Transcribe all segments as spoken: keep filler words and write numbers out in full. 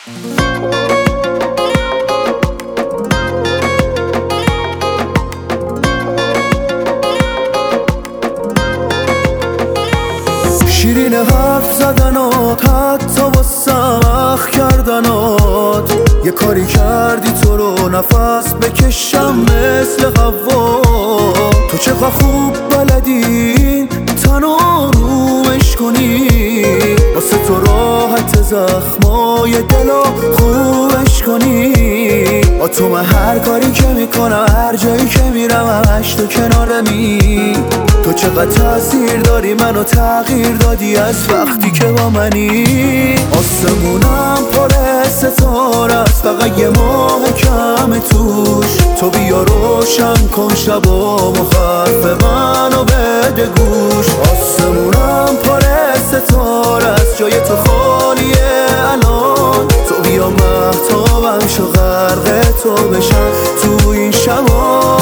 شیرین حرف زدنات، حتی با سخت کردنات، یه کاری کردی تو رو نفس بکشم مثل هوا. تو چقدر خوب بلدی تن آرومش کنی، واسه تو راحت زخمای دلو خوبش کنی. با تو من هر کاری که میکنم، هر جایی که میرم همش تو کنارمی. تو چقدر تاثیر داری، منو تغییر دادی از وقتی که با منی. آسمونم پر ستاره است، فقط یه ماه کم توش. تو بیا روشن کن شبام و حرف منو بده گوش. آسمونم پر ستاره است، جای تو خالیه الان. تو بیا مهتابم شو غرق تو بشم تو این شبا.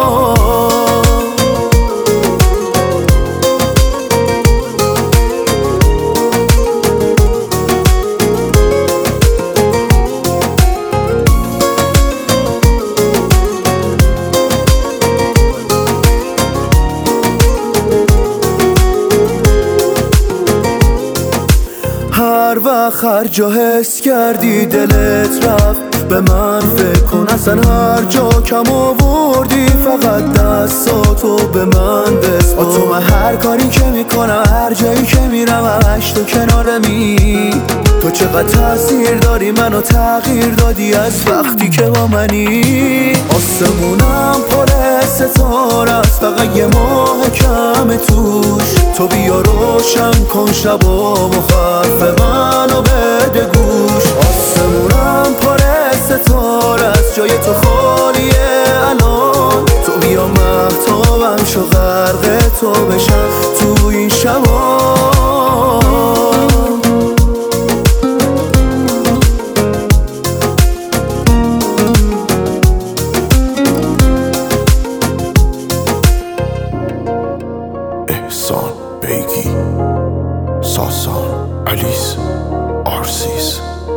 هر وقت هر جا حس کردی دلت رفت، به من فکر کن اصلا هر جا کم آوردی، فقط دستاتو به من بسپار. با تو من هر کاری که میکنم، هر جایی که میرم همش تو کنارمی. تو چقدر تاثیر داری، منو تغییر دادی از وقتی که با منی. آسمونم پر ستاره است، فقط یه ماه کم توش. تو بیا روشن کن شبام و حرف منو بده گوش. آسمونم پر ستاره است، جای تو خالیه الان. تو بیا مهتابم شو غرق تو بشم تو این شبا. احسان بیگی، ساسان، الیس، آرسیس.